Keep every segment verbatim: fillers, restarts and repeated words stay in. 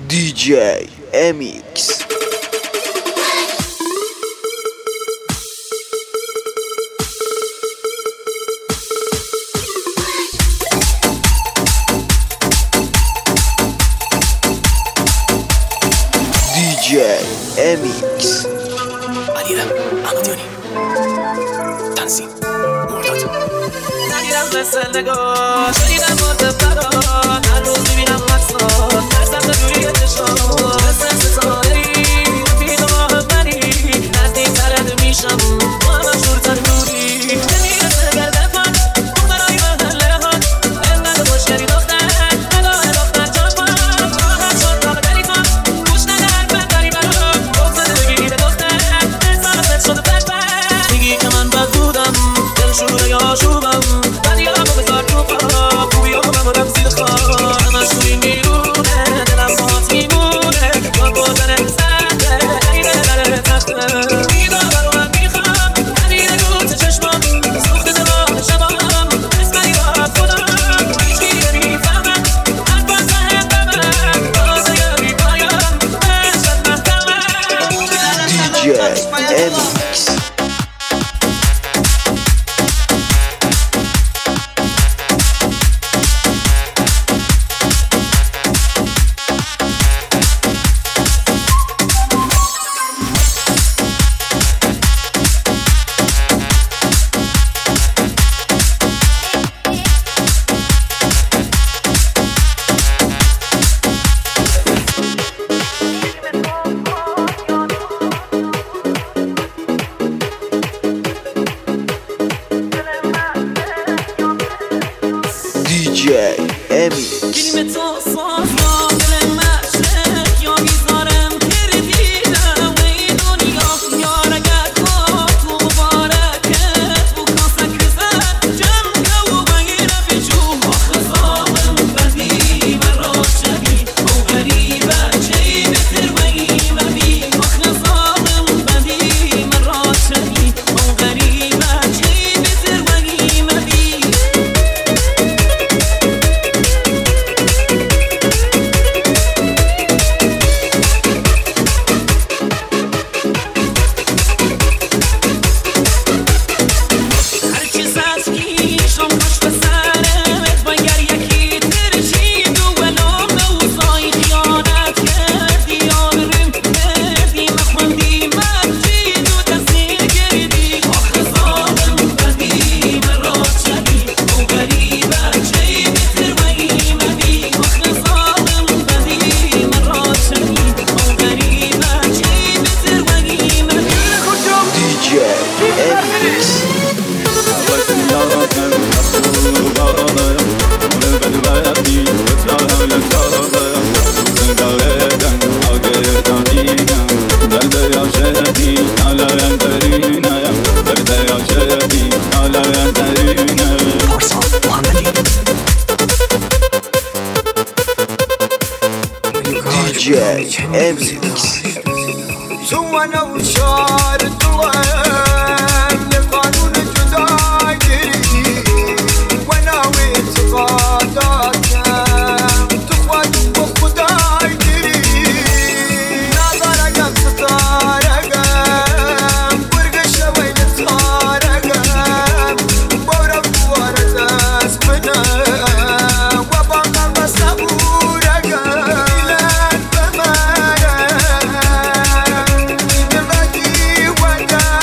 دی جی امیکس. دی جی امیکس. علیرم احمدیانی، تنظیم مرداد. ندیدم مثل نگاه شدیدم مرد برات، هر روز میبینم مقصاد ترسم دوری چشام، مثل ستاره‌ای رفیق ماه منی، نزدیک ترد میشم با هم شورتر نوری، نمیرسه گرده پان دخترهای محله ها، انقدر خوشگلی دختر الهه دختر جوان، راحت شد راه دری کن گوش نده حرف داری برام، گفته بگی به دختر احساست شده بدبخت، میگی که من بد بودم دلشوره یا آشوبم، بدی همو بذار تو پا خوبی ها بمونم زیر خواه، همش توی میرونه دلم باهات میمونه، یا بودن سنده غیره دره تخته، میگه برو من میخوام هنی نگو تو چشمام، سوخت دماغ شبام اسمنی راحت خودم، هیچی نمیفهمم حرفات زهن بمن، تازه یاری پایم بشت محکمم. دی جی امیکس. دی جی امیکس. کلمه تو صاف یا دل مشرق یا میذارم کردیدم ای دنیا یار اگر تو تو مبارکت بو کاسک بزد جمع و بگیره بجو آخه ظالم بدی من را شبی او غریبه چی بهتر بگی ببی آخه ظالم بدی من را شبی او غریبه چی بهتر بگی ببی. دی جی امیکس. سو انا وشار الدوام لقانون جدايري وانا واعتقاداتك تخوان وخدايري نظرك ستارك ورقش وين صارك بورك ورد اسمنا وبقى مصبورك الى الفمارك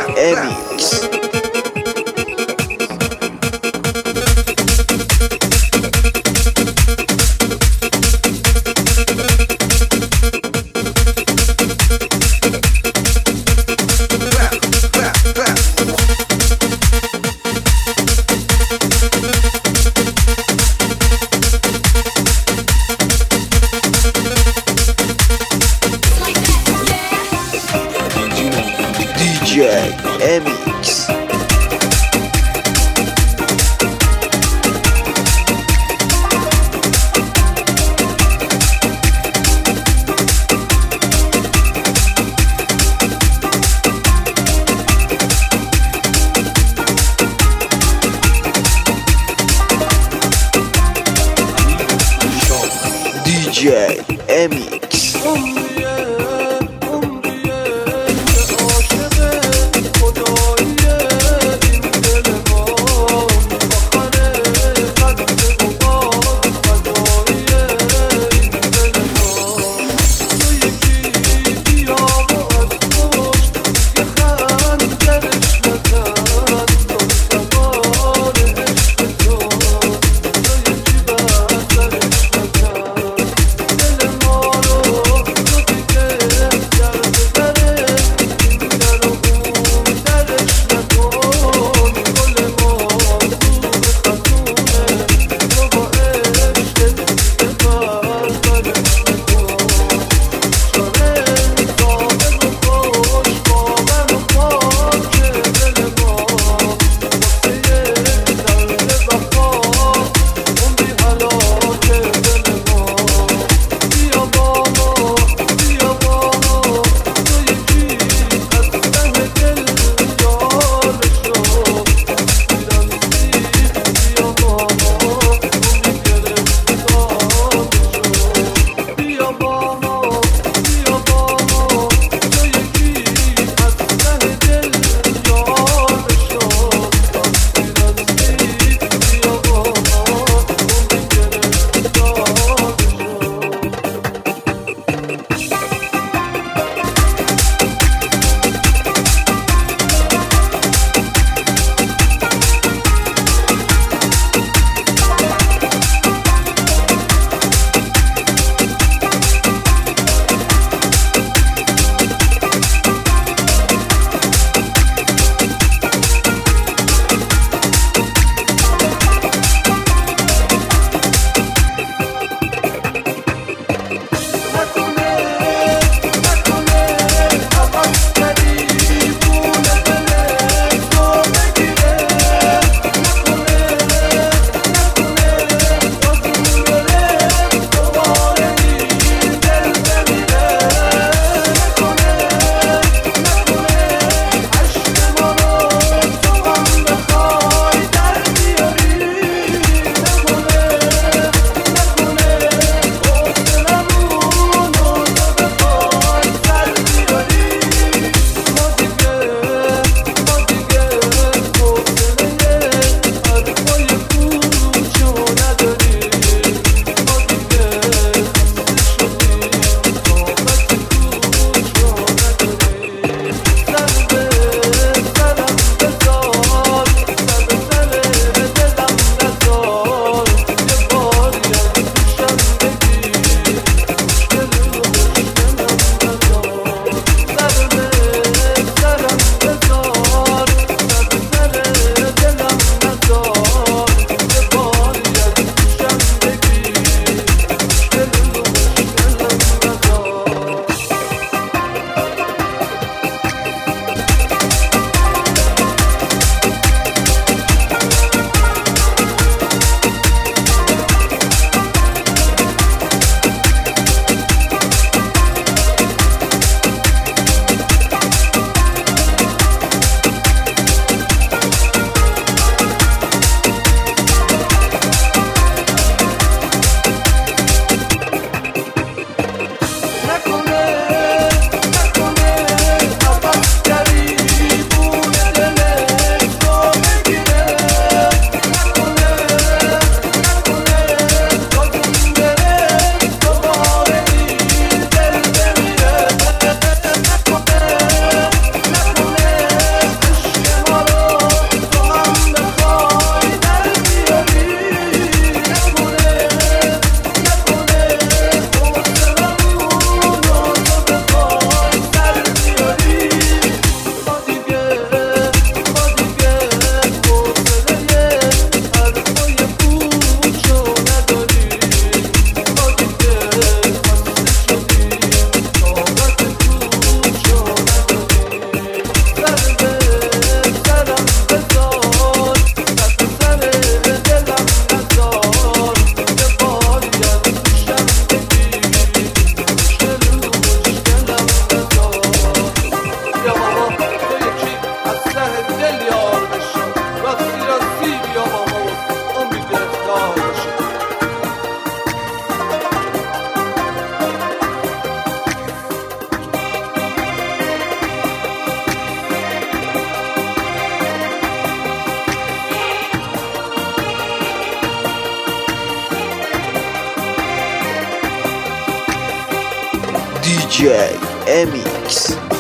Emix. D J Emix. D J Emix. عمریه عمریه که عاشق خداییه جی ام ایکس.